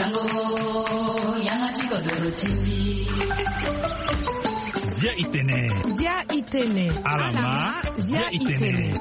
Lango yangachi kodoro chimbi. Zia itene. Alama Zia itene.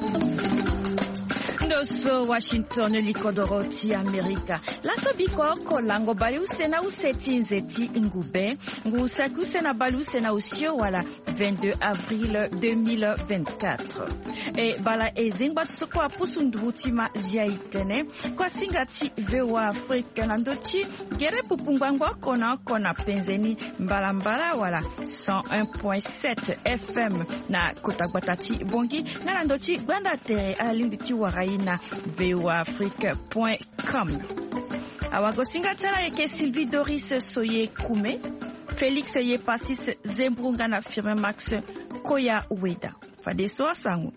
Ndoso Washington likodoro ti Amerika. Laso biko ko lango bali usena useti nzeti ngube. Ngu saku sena bali usena usio wala 22 avril 2024. E bala ezingba soko apusundu tima Zia itene. Kwa singati vewa Afrika nandochi gere pupungwangwa kona penzeni mbala wala 101.7 FM na kotakwatati bongi na nandochi gwanda tere alimbiti warai na voafrique.com. Awagosinga tana yeke Sylvie Doris Soye Koume, Félix Yepasis Zembrunga na firme Max Koya Weda. Fadeso asangu.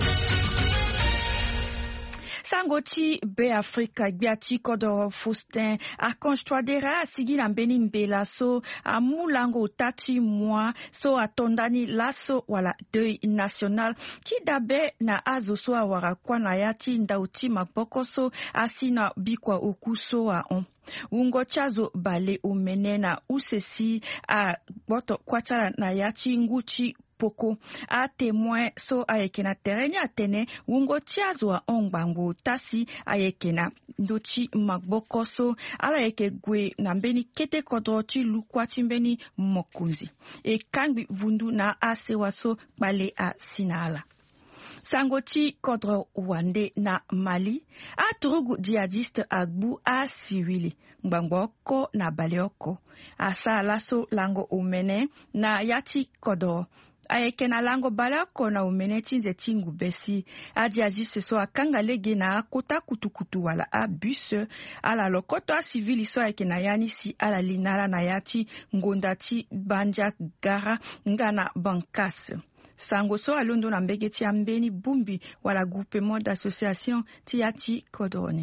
Sangoti be Afrika biati kodoro Faustin Archange Touadéra sigi na mbeni mbela so amulango tati mwa so atondani laso wala deuil national ki dabe na azo so awara kwa na yati ndauti maboko so asina bikwa okuso a on. Ungo chazo bale umene na usesi a boto kwachara na yati nguchi poko a témoin so ayekena tereni atene ungo tiazo wa ongbango tasi ayekena ndochi magboko so ala yeke gwe na mbeni kete kodro chi lukwa chimbeni mokunzi e kangbi vundu na asewa so bale a sinala. Sangoti kodro wande na Mali a turugu jihadiste agbu a siwili mgbangoko na baleoko asa laso lango umene na yati kodro ayekena lango balako na umene tinze tingu besi jihadiste so akanga lege na kota kutukutu wala a bus ala lokoto a civili so ayekena yani si ala linara na yati ngondati banja gara ngana bankas. Sango so alondo na mbegeti ya mbeni bumbi wala groupement d'association tiati kodroni.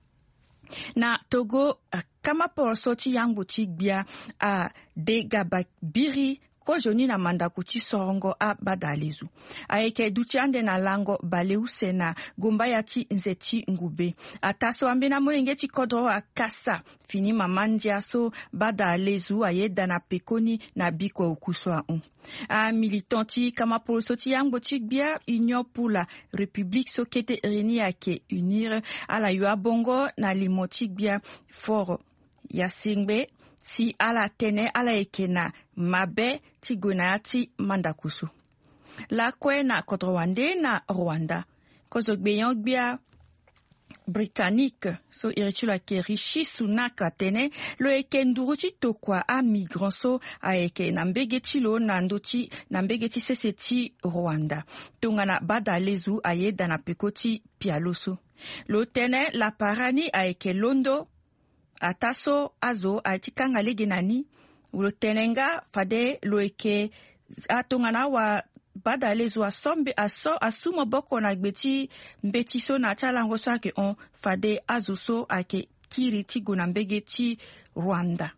Na Togo kama poroso ti yangu ti gbia a de gababiri ko joni na mandaku ti sorongo a badalezu. Ayeke duti ande na lango baleuse na gomba ya ti nzeti ngube. Ataso ambe na moenge ti kodro a kasa fini mamandia so badalezu ayeda na pekoni na biko okuso a on. A militanti kama poroso ti yango ti gbia Union pour la République so kete reni ake unir ala yua bongo na limoti gbia foro yasingbe si ala tene ala ekena mabe ti gonati mandakusu. La kwe na kodrowande na Rwanda. Kozo gbeyon gbia britannique so iritula ke Rishi Sunak atene lo eke nduru ti tokwa a migrant so aeke na mbege ti lo na ndoti na mbege ti sese ti Rwanda. Tongana badalezu ayeda na peko ti pialoso. Lo tene la parani aeke londo ataso azo aitikanga lege nani ulo tenenga fade loeke atongana wa badalezu asombe asumo boko na gbeti mbeti so na chalango so ake on fade azo so ake kiri ti gona mbege ti Rwanda.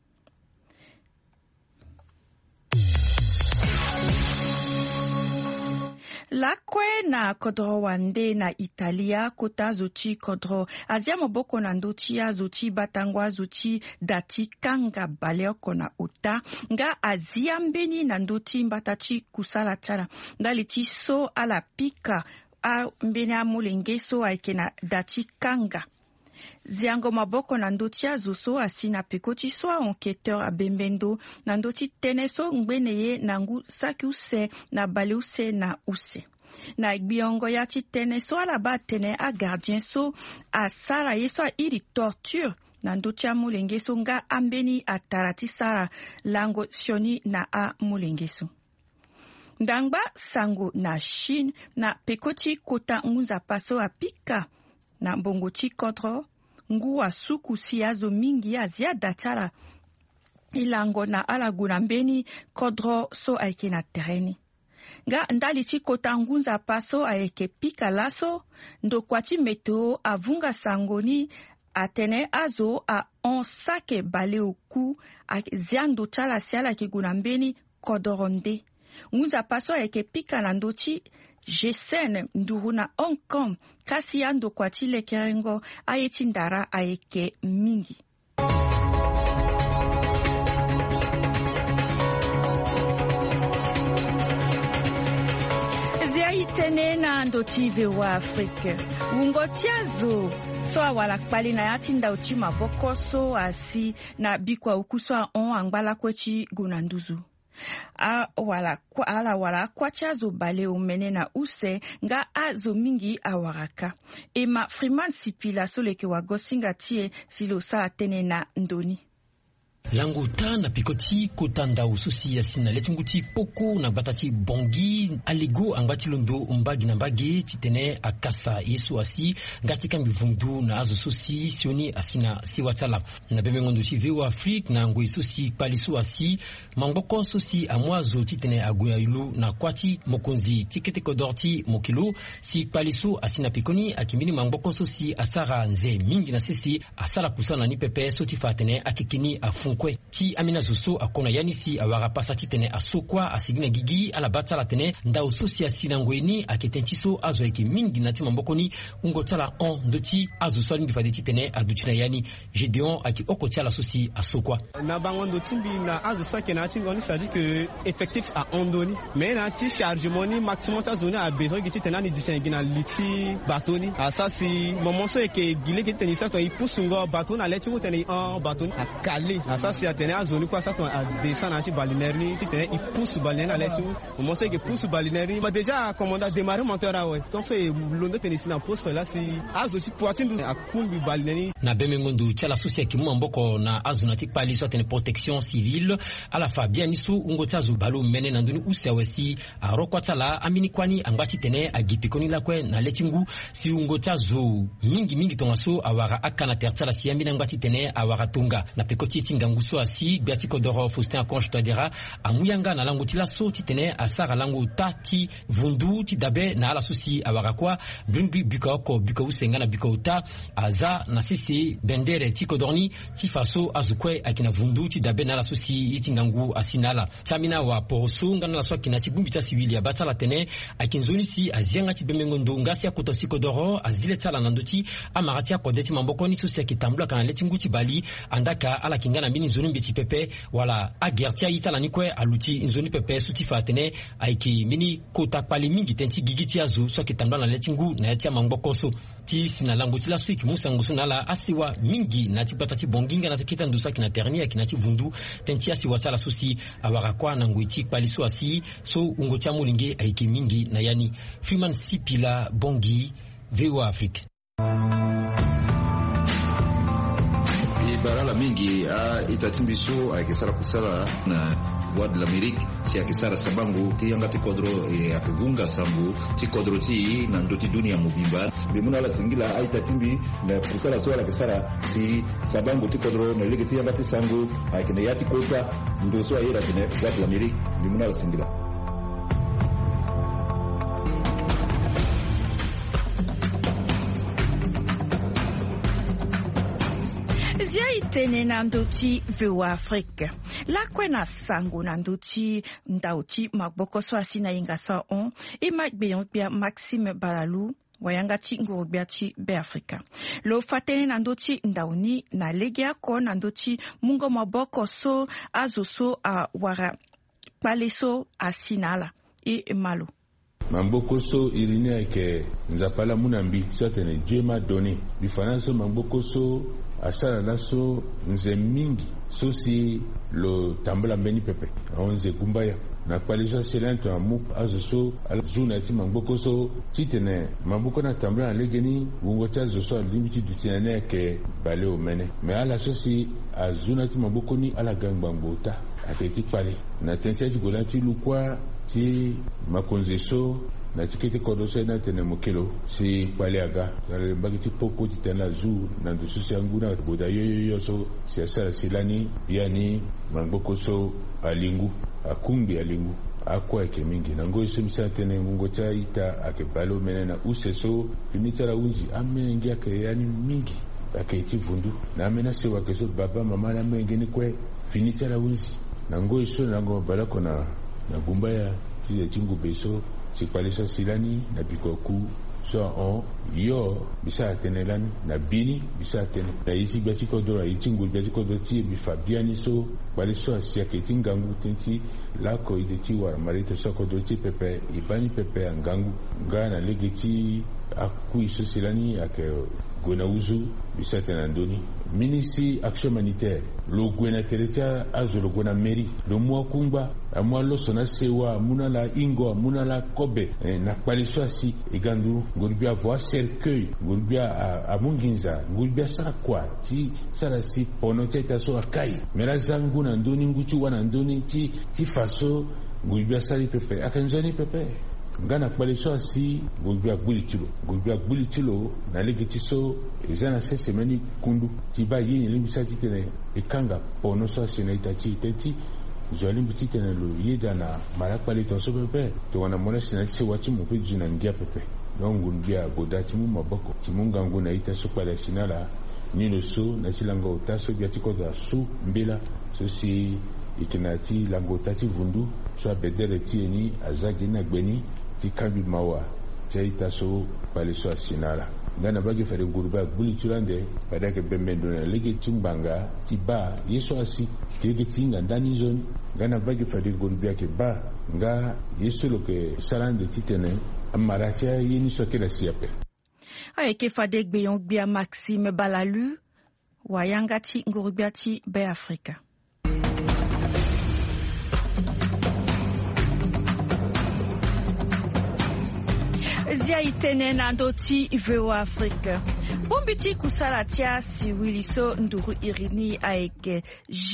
La kwe na kodro wande na Italia kota zuchi kodro azia moboko na ndoti ya zuchi batangwa zuchi dati kanga baleoko na uta nga azia mbeni na ndoti mbatachi kusala tala ndali ti so ala pika a mbeni amulenge so aike na dati kanga. Ziango maboko na ndoti ya zuso asina pekoti so enquêteur a bembendo na ndoti teneso ngbeneye na ngu saki use na bale use na use. Na gbiongo ya ti tene so ala ba tene a gardien so a sara ye so a iri torture na ndoti ya mulenge so nga ambeni a tarati sara lango sioni na a mulenge so. Ndangba sango na Chine na pekoti kota ngunza paso a pika na mbongo ti kodro ngu wa suku siazo mingi ya ziada chara ilango na alaguna mbeni kodro so aike na tereni. Nga ndali ti kota ngunza paso aike pika laso ndo kwati meteo avunga sangoni atene azo a on sake bale oku a ziando chala siala ki guna mbeni kodoronde. Ngunza paso aike pika na ndoti Jesene nduru na Hong Kong kasi ando kwati lekerengo ayeti ndara aeke mingi. itene na ndochive wa Afrika. Ungotiazo so awala kpali na yatinda uchi maboko so asi na bikwa ukuswa on angbala kwechi gunanduzu. Wala kwachazo bale umene na use nga azo mingi awaraka. Ema Freeman Sipila soleke wa gosinga tie silo sa atene na ndoni. Languta na pikoti kotanda ususi ya sina letinguti poko na batati bongi aligo angati londo umbagi na mbagi titene akasa yesu asi ngati kambi vundu na azo susi sioni asina siwatala na bebe ngondo chive wa Afrique na ngoi susi palisu asi mamboko susi amwazo titene aguya yulu na kwati mokonzi tikete kodorti mokilo si palisu asina pikoni akimini mamboko susi asara nze mingi na sisi asala kusana ni pepe soti fatene akikini afu kwe ti amina zuso akona yanisi awara pasati tene asokwa asigina gigi ala batala tene nda usosi asina ngweni aketentiso azo eki mingi nati mambokoni ungotala on ndoti azuso ni bifadeti tene adutina yani Gedeon aki okotala sosi asokwa na bangondo timbi na azuso kenati ngoni sadi que effectif a ondoni mais na ti chargement ni maximum ta zone a besoin giti tena ni dusengina liti batoni asa si momonso eke gile giti tenisa to ipusungo batona leti mutene en baton a kali asa si atene azoni kwa sa to a descendre anti balinaire ni ti tene ipousse balinaire leti momonso eke pousse balinaire ba déjà commanda démarrer moteur a ouais to fait londo tenisi na poste là si azo si poitindu a kumbi balinaire na bemengondo chala sosia ki mboko na azunati pali so tene protection civile ala fa bianisu ungota zubalo mene na nduni usia wesi a rokwatala amini kwani angati tene agipikoni la kwe na letingu si ungota zo mingi tongaso awara akana tertala si amina ngati tene awara tunga na pekoti tinganguso asi biati kodoro Faustin Akonje Twadera amuyanga na lango tila so titene asara lango tati vundu ti dabe na ala susi awara kwa blunbi bikoko biko usenga na biko uta aza na sisi bendere ti kodorni ti faso azukwe akina vundu ti dabe na ala susi itingangu asinala tamina wa poroso ngana la so akina ti bumbita civili abata la tene akinzoni si azianga ti bemengondo ngasi akotosi kodoro azile tala nandoti amarati akodeti mambokoni susi akitambula kana letingu ti bali andaka ala kingana mini zoni mbiti pepe wala agertia itala nikwe aluti nzoni pepe suti fatene aiki mini kota pali mingi tenti gigiti azu so akitambula na letingu na yatia mambokoso ti sina lango ti la suiki musangusu na la asiwa mingi na ti patati bonginga na tikita ndusa kina terni akina ti vundu tenti asiwa tala susi awara kwa na nguiti paliso asi so ungotia mulinge aiki mingi na yani Freeman Sipila Bongi VOA Afrique. Barala mingi itatimbiso akisara kusala na Voix de l'Amérique si akisara sabangu kiyanga tikodro akivunga sambu tikodro ti na ndoti dunia mubimba bimuna la singila aitatimbi na kusala swala kisara si sabangu tikodro na ligi tiyanga tisangu akina yati kota ndo so ayira tene Voix de l'Amérique bimuna la singila. Tene na ndoti VOA Afrique. La kwena sango na ndoti ndauchi magboko so asina inga sa on e magbeyon bia Maxime Balalu wayanga chi ngorobia chi be Africa. Lo fatene na ndoti ndauni na legia ko na ndoti mungo maboko so azoso a wara paleso asinala e malo. Mamboko so irinia ike nzapala munambi satene jema doni bifananso mamboko so asala naso nze mingi sosi lo tambala mbeni pepe onze gumbaya na kwalisha silento amup azoso alzuna ti mamboko so titene mamboko na tambala legeni wongocha zoso limiti dutinane ke bale o mene me ala sosi azuna ti mamboko ni ala gangbangota aketi pale na tentia ti golati lukwa ti makonzeso na tikete kodoso na tene mokelo si paliaga na bagiti poko titena zu na ndususi anguna boda yoyo so siasa silani yani mangoko so alingu akumbi alingu akwa ke mingi na ngoi simsa tene mungo cha ita akebalo menena useso finitara unzi amengi ake yani mingi aketi vundu na amena se wakeso baba mama na mengi ni kwe finitara unzi na ngoi so na ngo balako na gumbaya tiye tingu beso sikwalisa silani na bikoku so on yo bisa tenelani na bini bisa ten na isi biati kodora itingu biati kodoti bi fabiani so bali so asia ketingangu tenti lako ideti war marito so kodoti pepe ibani pepe angangu ngana legeti akui so silani ake gona uzu bisa tenandoni ministre action humanitaire lo gwena teretia azo lo gwena mairie lo mwa kumba amwa lo sona sewa muna la ingo muna la kobe na paliso asi igandu ngurbia voir cercueil ngurbia amunginza ngurbia sakwa ti sarasi pono teta so akai mera zangu na ndoni nguchu wana ndoni ti faso ngurbia sali pepe akanzoni pepe ngana paliso asi ngurbia bulitulo na legetiso ezana semeni kundu tiba yini limbisa titene ikanga pono so asi na itachi teti zolim titene lo yeda na malapali to so pepe to wana mona sina se wati mo pe jina ngia pepe nongu ngia godati mu maboko timunga nguna ita so pala sinala nino so na silango taso biatiko da su mbela so si ikinati lango tati vundu so bedere tieni azagi na gbeni ti kambi mawa taita so pala so sinala ngana bagi fere gurba buli tulande badake bemendo na lege tumbanga tiba yeso asi tege tinga ndani zone ngana bagi fere gurba ke ba nga yeso loke salande titene amaratia yini sokela siape ayeke fade gbeyon gbia Maxime Balalu wayangati ngurbiati be Afrika. Zia itene na ndoti VOA Afrique. Bombiti kusala tia si wiliso nduru irini aeke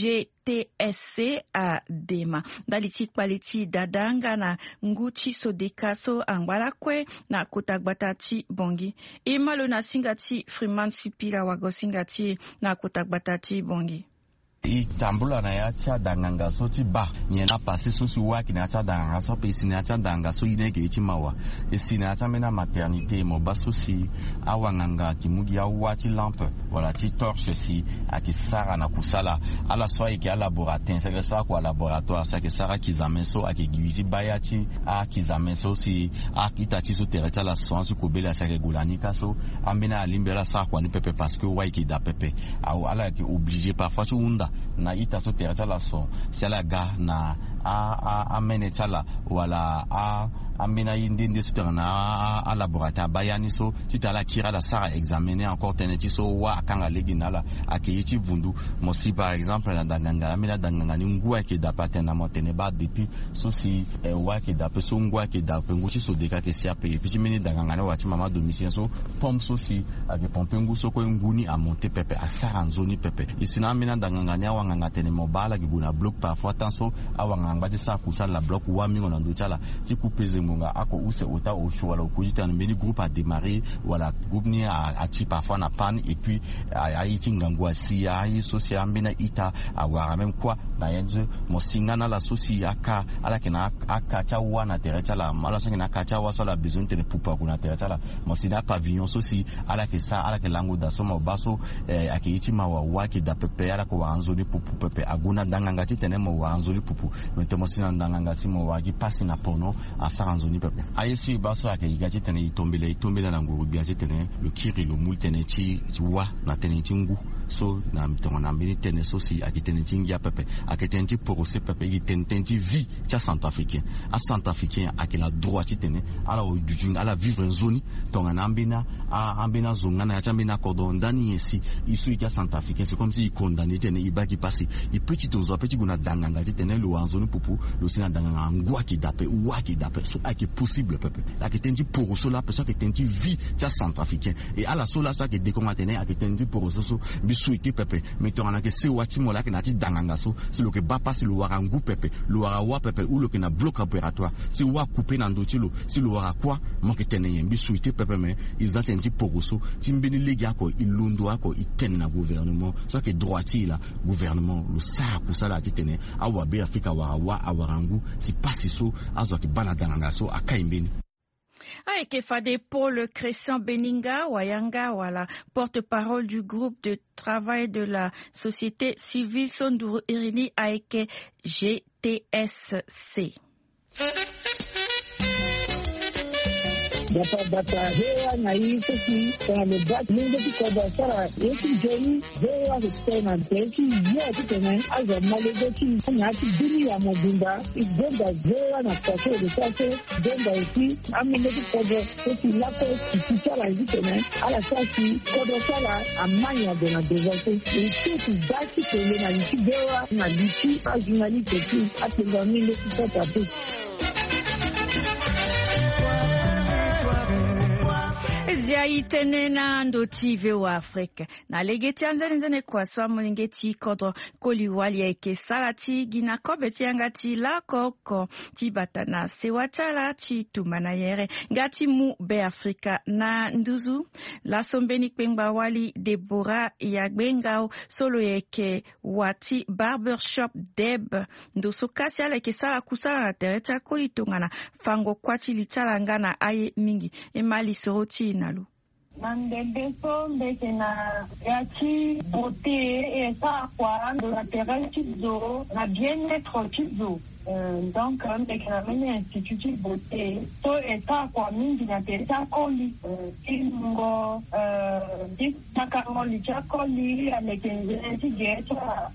GTSC a Dema. Daliti kwaliti dadanga na nguchi sodekaso angwalakwe na kotagbatachi bongi. Imalo na singati Freeman Sipila wago singati na kotagbatachi bongi. Itambula na yacha danganga so ti ba nyena pase so si waki na yacha danganga so pe sina yacha danganga so inege iti mawa sina yacha mena maternité mo baso si awanganga kimugi ya wati lampe wala ti torche si akisara na kusala ala so iki laboratoire c'est que ça quoi laboratoire ça que sara kizame so akigizi bayati akizame so si akitati so tereta la science ko bela sa ke gulanika so ambena alimbela sa kwa ni pepe parce que waiki da pepe au ala ki obligé parfois tu unda na ita so tereta la so si ala ga na a menetala wala amena yindinde sutana a laboratoire bayani so titala kira la sara examiner encore teneti so wa akanga leginala akiyiti vundu mosi par exemple na danganga amena danganga ni ngwa ke dapate na motene ba depuis so si wa ke dape so ngwa ke dape nguchi so deka ke siape puis meni danganga na wati mama domicile so pom so si ake pompengu so ko nguni a monter pepe a sara nzoni pepe isina amena danganga nya wanganga tene mobala ke guna bloc parfois tant so awanganga sa kusala la bloc wa mingo na ndochala ti kupeze munga ako use ota o wala ukujita na mbeni groupe a démarrer wala groupe ni a ti parfois na panne et puis a iti ngangwa si a yi social mbena ita awara même quoi na yenze mosingana la sosi aka ala kena aka cha wana tereta la mala so kena aka cha wa so la besoin de poupa kuna tereta la mosina pavillon sosi ala ke sa ala ke lango da so mo baso ake iti mawa wa ke da pepe ala ko wanzo ni pupu pepe aguna danganga ti tene mo wanzo ni pupu metemo sina ndanganga si mo wagi pasi na pono asaranzo ni pepe ayesi baso ake igati tene itombela na nguru biaje tene le kiri le mul tene ti wa na tene ti ngu so na mtongo na mbini tene so si akitene ti ngia pepe akitene ti porose pepe ikitene ti vie ti centrafricain a centrafricain akela droit ti tene ala o jujung ala vivre en zone tonga na mbina ambina zonga na ya mbina cordon ndani yesi isu ya centrafricain c'est comme si il condamné tene ibaki passer il petit ozo petit guna danganga ti tene lo en zone pupu lo sina danganga ngwa ki dape wa ki dape so ake possible pepe akitene ti poroso la personne akitene ti vie ti centrafricain et ala so la so ake dekoma tene akitene ti poroso so souhaité pepe mais tu en que c'est wati mola que nati danganga so c'est le que ba passe le warangu pepe le warawa pepe ou le que na bloc opératoire c'est wa couper na ndotilo si le wara quoi manque tenye mbi souhaité pepe mais ils ont un petit poroso timbeni legia ko ilundo ako itene na gouvernement so que droiti la gouvernement le sa ko sala titene awa be Afrika warawa awarangu si passe so azo ki bana danganga so akaimbeni Aike Fade Paul Christian Beninga Wayanga wala porte-parole du groupe de travail de la société civile Sonduru Irini Aike GTSC. data hewa na hii sisi kwa mebaki mungu kwa sara yeki jeni hewa kutena teki ya tena aza malegochi na dini ya mobimba igenda hewa na kwa de sase denda usi amile kwa sisi lapo kisala hivi tena ala sasi kwa sala amanya de na devote usi baki tele na likidewa na liki ajunali teki atengamile kwa tabu. Zia itene na ndoti wa Afrika na legeti anzene kwa swamu ngeti kodro koliwali eke salati gina kobeti angati la koko tibata na sewatala tumana yere ngati mu be Afrika na nduzu la sombeni kpengba wali Deborah Yagbengao solo eke wati barbershop deb ndusu kasi ala eke sala kusala na tereta kolitongana fango kwati litala ngana aye mingi emali soroti nalu. Nandebeso mbekena yachi beauté et ça quoi de la terre chizo na bien-être chizo donc mbekena mene institut beauté so et ça quoi mingi na terre koli kingo takamo licha koli amekenze tigecha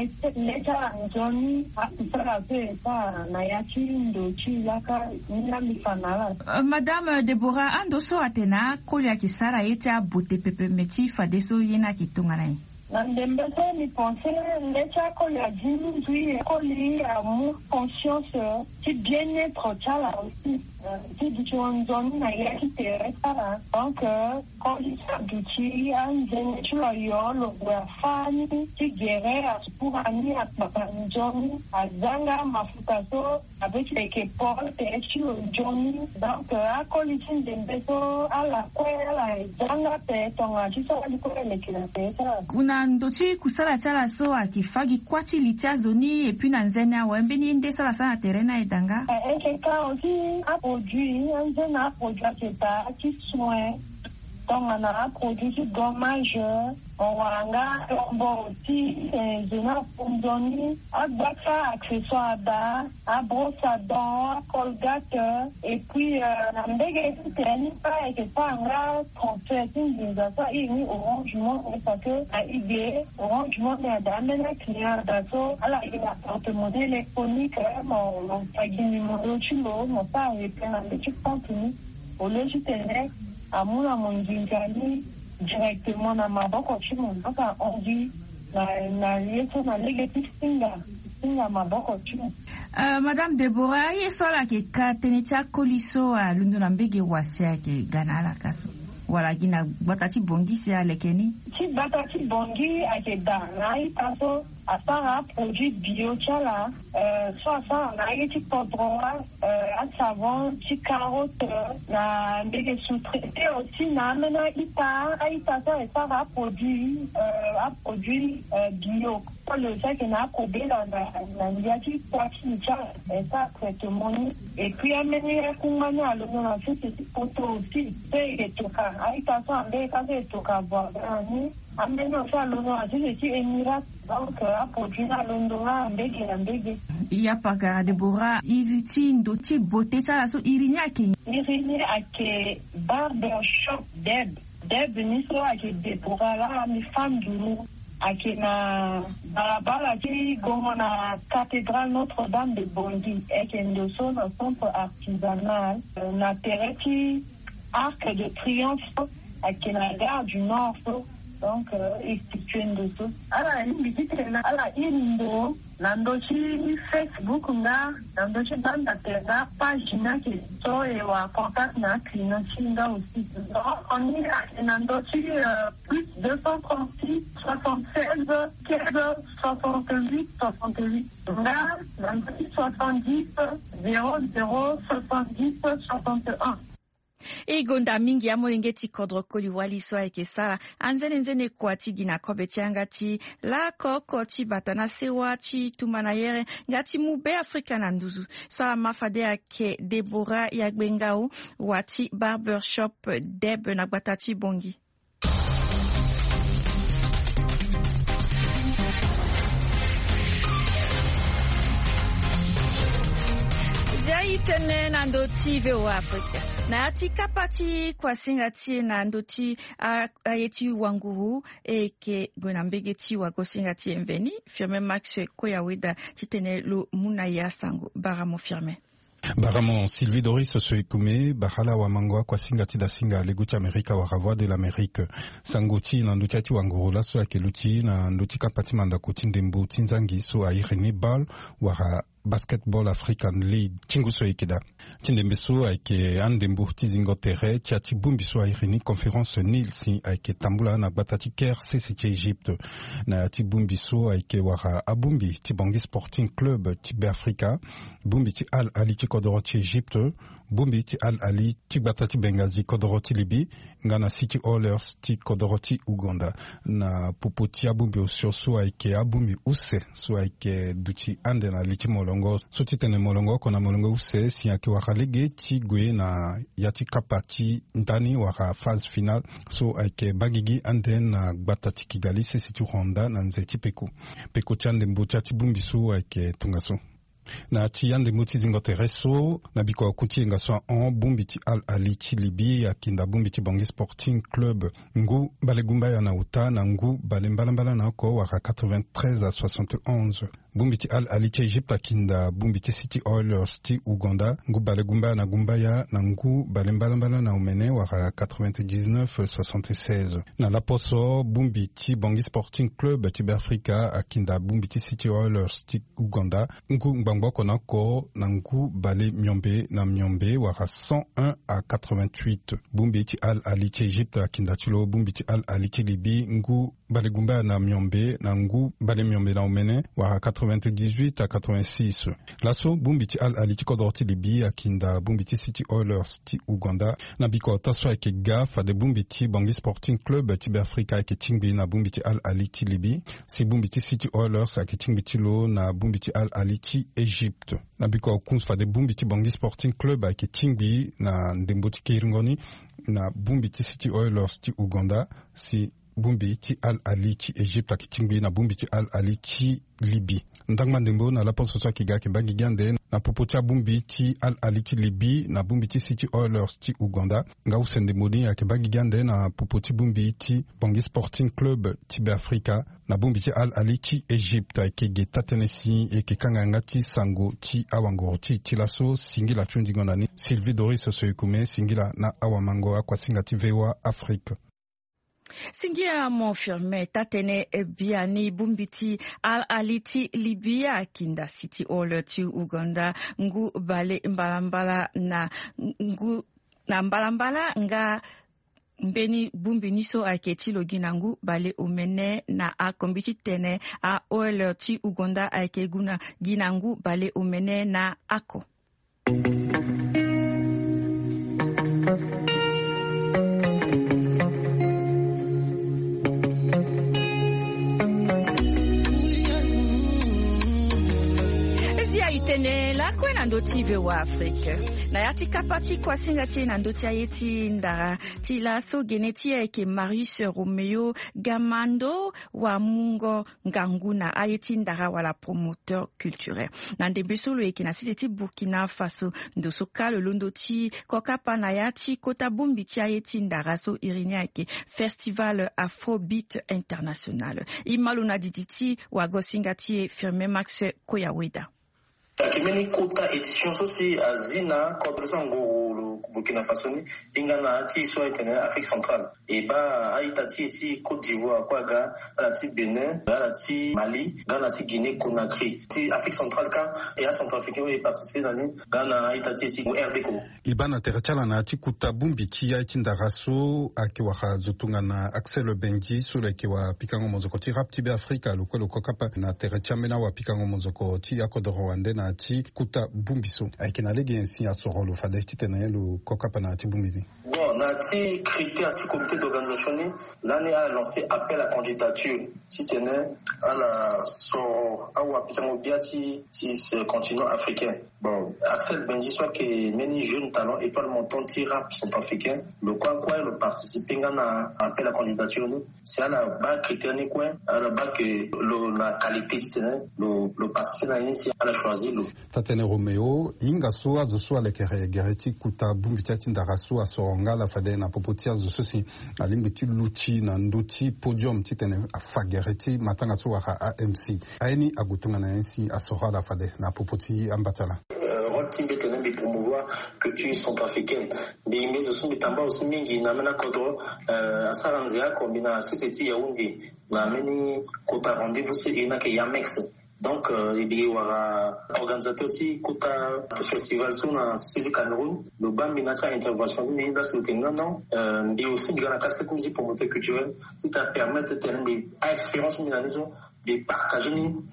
lecha njoni akusara pesa na yachi ndochi laka nina mifanala. Madame Deborah Andoso atena koli akisara ete a beauté pepe meti fadeso yena kitongana. Nandembeso ni pense lecha koli a jini koli a mu conscience ti bien-être chala aussi ti dichonzoni na yaki teresa donc koli sabuti anzene chula yolo wafani ti gere aspurani atmapanjoni azanga mafuta so avec les porte chilo joni donc a koli ndembeso ala kwela zanga pe tonga chiso alikole lekina pesa kuna ndochi kusala chala so akifagi kwati lichazoni et puis nanzene awembeni ndesala sana terena edanga ka aussi a produit un produit qui soin donc on a produit du gommage on a aussi zona fondoni a baka accessoire da a brosse à dents colgate et puis na mbege teni pas et que pas nga transferting des affaires ini orangement parce que a idée orangement mais da mena client da so ala ila porte-monnaie électronique mon pagini mon chulo mon pas et plein de petits contenus au logiciel à mon njingani directement na maboko chimu mpaka ongi na yeso na negative singa maboko chimu. Madame Deborah yesola ke katenicha koliso a lundu na mbege wase ke ganala kaso wala gina batati bongi si alekeni si batati bongi ake danai kaso asara produit bio chala soit ça na yeti podroa à savon ti carotte na mbege sous-traité aussi na mena ita ça et ça va produit bio pour le fait que na kobe na yati kwati chala et ça traitement et puis amener kumanya le na c'est poto aussi c'est toka aita ça mbege kaze toka voir ni ameno ça le na c'est émirat donc a produit na londonga mbege ya paga Deborah iziti ndoti beauté ça so irini ake barbershop deb ni so ake Deborah la mi femme duru ake na barabara ki gomo na cathédrale Notre-Dame de Bondy ake ndoso na centre artisanal na tereti Arc de Triomphe ake na gare du Nord donc institution de ala ni ala indo nandochi Facebook nga nandochi banda tena page na ki so e wa contact na client nga aussi on est nandochi plus 236 76 15 68 nga nandochi 70 00 70 61 Igonda mingi ya moengeti kodro koli wali soa eke sara anzene kwati gina kobeti angati la koko ti batana sewa ti tumana yere ngati mube Afrika na nduzu sara mafade ake Deborah Yagbengao wati barbershop deb na batati bongi. itene na ndoti veo Afrika. Na ati kapati kwa singati na ndoti ayeti wanguru eke gwenambegeti wago singati mveni. Firme Max Koyaweda titene lu muna ya sango baramo firme. Baramo Sylvie Doris Soekume Bahala wa mangwa kwa singati da singa leguti Amerika wa Voix de l'Amérique sanguti na nduti wanguru la so akeluti na nduti kapati manda kuti ndembo tinzangi so airene bal wa Basketball African League Chinguso Ikeda Tindembeso aike andembo tizingo tere tiati bumbiso airini conférence Nilsi aike tambula na batati ker CCT Egypte na ti bumbiso aike wara abumbi ti Bangui Sporting Club ti Africa bumbi ti Al Ali ti Kodoroti Egypte bumbi ti Al Ali ti batati Benghazi Kodoroti Libye ngana City Oilers ti Kodoroti Uganda na pupoti abumbi osioso aike abumbi use so aike duti ande na liti molongo so ti tene molongo kona molongo use si yake waka lege ti gwe na yati kapati ntani waka phase final so aike bagigi ande na batati Kigali se situ Rwanda na nzeti peko ti ande mbuti ati bumbi so aike tungaso na ti yande muti zingo tereso na biko kuti ngaso en bumbi ti Al Ali ti Libye akinda bumbi ti Bangui Sporting Club ngu balegumba ya na uta na ngu balembala na ko waka 93 à 71 bumbi ti Al Ali ti Egypte akinda bumbi ti City Oilers ti Uganda ngu balegumba na gumbaya na ngu balembala na umene waka 99 76 na la poso bumbi ti Bangui Sporting Club ti Africa akinda bumbi ti City Oilers ti Uganda ngu Bamboko nako nangu bale myombe waka 101 à 88 bumbi ti Al Ali ti Egypte akindatilo bumbi ti Al Ali ti Libye ngu bale gumba na myombe nangu bale myombe na umene waka 98 à 86 laso bumbi ti Al Ali ti Kodoroti Libye akinda bumbi ti City Oilers ti Uganda na biko taso ake gafa de bumbi ti Bangui Sporting Club ti Africa ake tingbi na bumbi ti Al Ali ti Libye si bumbi ti City Oilers ake tingbi ti lo na bumbi ti Al Ali ti Egypte na biko kunfa de bumbi ti Bangui Sporting Club ake tingbi na ndembo ti Kiringoni na bumbi ti City Oilers ti Uganda si bumbi ti Al Ali ti Egypte ake tingbi na bumbi ti Al Ali ti Libye ndangma ndembo na la poso ki ga ke bagi gande na popoti bumbi ti Al Ali ti Libye na bumbi ti City Oilers ti Uganda nga usende modi ya ke bagi gande na popoti bumbi ti Bangui Sporting Club ti Africa na bumbi ti Al Ali ti Egypte ke geta Tennessee e ke kanga ti sango ti awangoro ti laso singila tundi ngona ni Sylvie Doris Soekume singila na awamango akwa singa ti VOA Afrique. Singia confirmé tatene biani bumbiti Al Ali ti Libya kinda City Oilers ti Uganda ngu bale mbalambala na mbalambala nga mbeni bumbi niso aketi loginangu bale umene na akombiti tene a Oilers ti Uganda akeguna ginangu bale umene na ako. Itene la kwena ndoti vewa Afrika na yati kapati kwa singati na ndoti ayeti ndara ti la so geneti eke Marius Romeo Gamando wa Mungo Nganguna ayeti ndara wala promoteur culturel na ndebesolo eke na siti Burkina Faso ndoso kalo londoti kokapa na yati kota bumbi ti ayeti ndara so irinia eke Festival Afrobeat International imalu na diditi wa gosingati Firme Max Koyaweda. Kimeni kota édition sosi azina coordination ngolo Burkina Faso ni ingana ti so etene Afrique centrale et ba aitati ti Côte d'Ivoire kwaga ala ti Bénin ala ti Mali gana ti Guinée Conakry ti Afrique centrale ka et à Centrafrique et participer dans ni gana aitati ti RD Congo ibana terchala na ti kuta bumbi ti ya ti ndaraso akiwa zotunga na Axel Benji so leke wa pikango mozoko ti rap ti Afrika lokolo kokapa na terchamena wa pikango mozoko ti akodo Rwanda na ti kuta bumbiso aikena lege ensi ya sorolo fadesti tena lo kokapa na ti bumbini bon on a été critère du comité d'organisation, l'année a lancé appel à candidature. Si tu es à la ce continent africain. Bon, Axel Benji, soit que les jeunes talents et pas le montant rap sont africains. Le quoi le participer à appel à candidature, c'est à la base critère quoi, à la base que la qualité le participant à la choisir. Tatene Romeo, inga soa zo le gereti kuta bumbitati ndaraso asoronga la fade na popotia zo sosi alimbiti luchi na ndoti podium titene afagereti matanga so wa AMC. Aini agutunga na NC asora la fade na popoti ambatala. Timbe tenen de promouvoir culture centrafricaine. Mais mais ce sont des tambas aussi mingi na mena kodro asaranzia kombina CCT Yaoundé na meni kota rendez-vous c'est ina ke Yamex. Donc il y aura organisateur aussi kota festival sur na CCT Cameroun le bam binatra intervention mais dans ce non mais aussi bien la casse musique promoteur culturel qui t'a permettre de tenir expérience minanizo de partager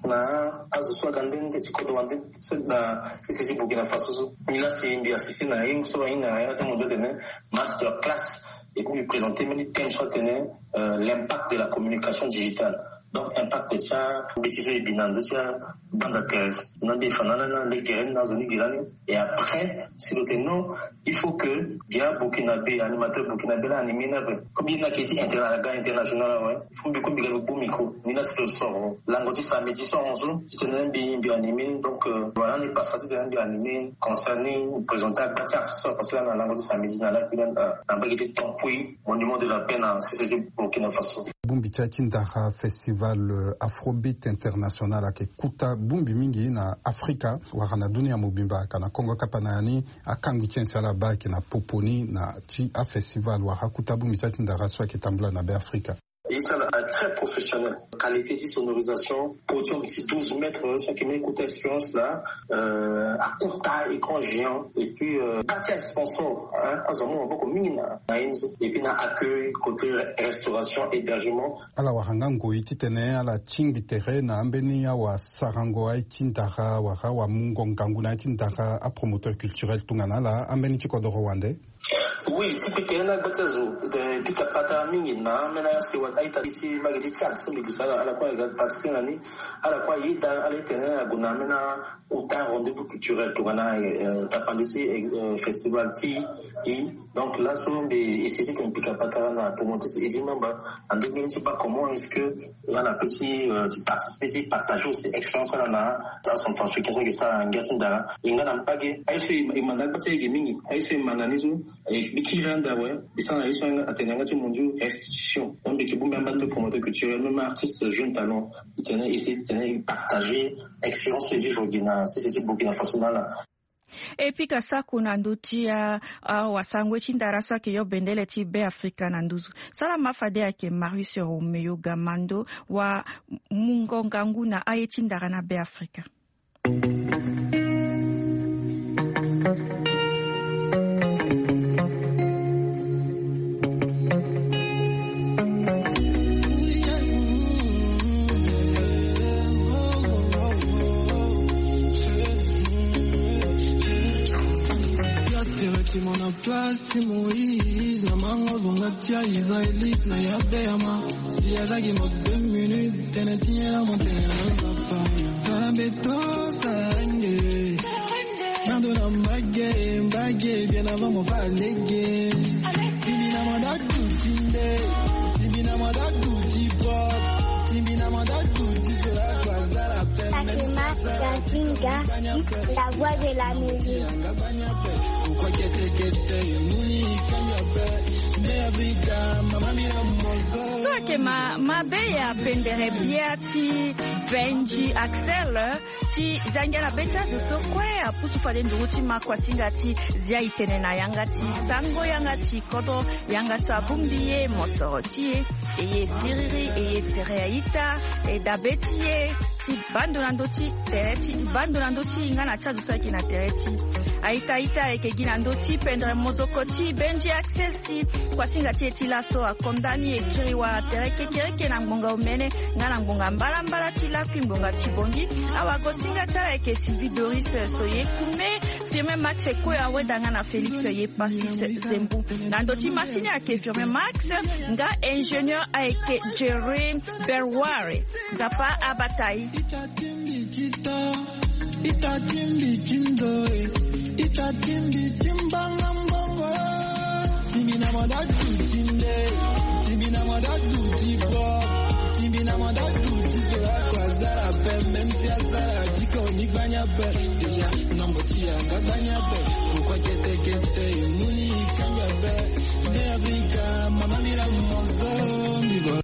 na azo ganden de tikodo wande na CCT Burkina Faso ni là c'est bien assisté na une so ina ya tamo de master class et pour lui présenter mais thème soit tenir l'impact de la communication digitale. Donc impact de ça bêtiser binando ça bande terre na des fanana les guerres dans zone gilani et après si le non il faut que dia burkinabé animateur burkinabé animé na comme il n'a quasi international ouais il faut beaucoup bien le micro ni là c'est le sort l'angoti samedi soir en jour c'est un bien animé donc voilà les passages de bien animé concerné présenter Katia ça parce que là l'angoti samedi na là un bagage temps puis monument de la peine c'est Burkina Faso Bumbi Tindara Festival Afrobeat International ake kuta bumbi mingi na Afrika wakana dunia mobimba kana Kongo kapanani akangu chensa la ba na poponi na ti a festival wakakuta bumbi Tindara soit qui tambla na be Afrika. Et ça très professionnel. Qualité de sonorisation, podium ici 12 mètres, chaque écoute expérience là, à court taille, écran géant, et puis quartier sponsor, hein, on beaucoup mine, et puis na accueil, côté restauration, hébergement. Ala wahangango ititene ala chingi tere na ambeni ya wa sarango ai tindara wa mungo ngangu na tindara a promoteur culturel tungana la ambeni chikodo Rwanda. Oui, typiquement na batazo de pika pata mingi na mena se wa aita ici magadi chat so mi kusala ala kwa ga patsina ni ala kwa yida ala tena guna mena uta rendez-vous culturel to gana tapandisi festival ti et donc là so mais c'est un pika pata na pour monter et dit membre en 2020 pas comment est-ce que là la petit participer partager ces expériences là na son transformation que ça ngasinda ingana mpage aiso imanda batse mingi aiso mananizo et bikiranda ouais bisana iso atenanga tu mondial restitution donc bikibumba bande promoteur culturel même artiste jeune talent tenait essayer de tenir partager expérience de vivre Burkina c'est Burkina Faso là. Et puis kasa kuna ndutia wasangwe chindarasa ke yo bendele ti be Afrika na nduzu sala mafade yake Marius Romeo Gamando wa mungongangu na aye chindara na be Afrika. Mon place, c'est Moïse. La mango zongatia israélite na yabeyama. Si azagi mo 2 minutes, tena tinya la montagne na zapa. Sana beto sangue. Nando na mbage, bien avant mon valege. Tibina mandatu tinde, tibina mandatu tipop, tibina mandatu tisera kwa la peine. La voix de la musique. So ke ma beya pendere biati Benji Axel ti zangela becha so kwe apusu pale nduti makwa singati zia itene na yangati sango yangati kodo yanga sabumbiye mosoroti eye siriri eye tereaita e dabetie ti bandonandoti tereti bandonandoti ngana chazu saki na tereti aita eke ginandoti pendre mozokoti Benji Axel si kwa singati etilaso akondani ekiriwa tereke na ngonga umene ngana ngonga mbala tila kimbonga tibongi awago singata eke Sylvie Doris soye kume Firmin Max Koya Wedanga na Félix Yepasis Zembu. Nandoti Masini ake Firmin Max nga ingénieur ake Jerry Berware. Zapa Abatai. Itatimbi timdoe, itatimbi timbangambango. Timina madadu timde, timina madadu tipo, timina madadu tipo. Kwazara pembe mtiasara jiko nibanya pe. Tia nambotia ngabanya pe. Kwa kete kete muni kanya pe. Ne Afrika mama mira mozo migo